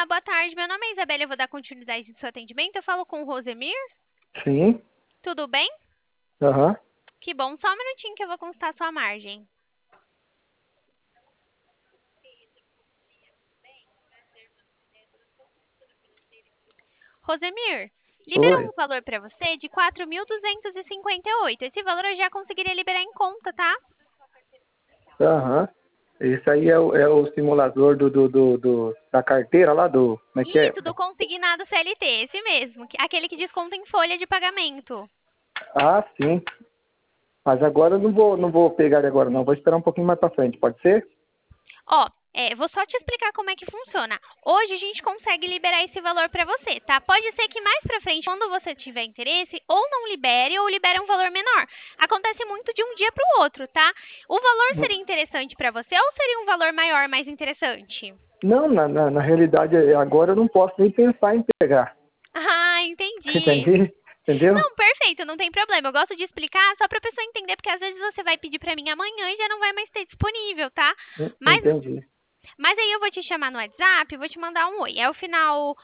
Olá, boa tarde. Meu nome é Isabela, eu vou dar continuidade no seu atendimento. Eu falo com o Rosemir. Sim, Tudo bem? aham. Que bom. Só um minutinho que eu vou consultar sua margem. Rosemir, liberou Oi. um valor para você de 4.258. Esse valor eu já conseguiria liberar em conta, tá? Aham. Esse aí é o simulador da carteira lá do. Como é que é? Isso, do consignado CLT, esse mesmo. Aquele que desconta em folha de pagamento. Ah, sim. Mas agora eu não vou pegar ele agora, não. Vou esperar um pouquinho mais pra frente, pode ser? Ó, vou só te explicar como é que funciona. Hoje a gente consegue liberar esse valor para você, tá? Pode ser que mais para frente, quando você tiver interesse, ou não libere ou libere um valor menor. Acontece muito de um dia para o outro, tá? O valor seria interessante para você ou seria um valor maior mais interessante? Não, na realidade, agora eu não posso nem pensar em pegar. Ah, entendi. Entendi? Entendeu? Não, perfeito, não tem problema. Eu gosto de explicar só para a pessoa entender, porque às vezes você vai pedir para mim amanhã e já não vai mais ter disponível, tá? Mas Entendi. Mas aí eu vou te chamar no WhatsApp, vou te mandar um oi. É o final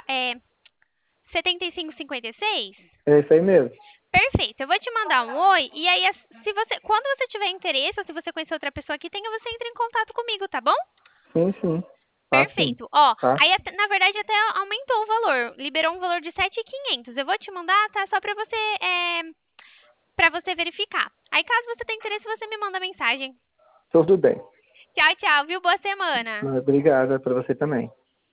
7556? É isso aí mesmo. Perfeito. Eu vou te mandar um oi e aí se você, quando você tiver interesse ou se você conhecer outra pessoa que tenha, você entra em contato comigo, tá bom? Sim, sim. Tá sim. Perfeito. Ó, Tá? aí na verdade até aumentou o valor, liberou um valor de 7.500. Eu vou te mandar, tá? Só para você verificar. Aí caso você tenha interesse, você me manda mensagem. Tudo bem. Tchau, tchau, viu? Boa semana. Obrigada pra você também.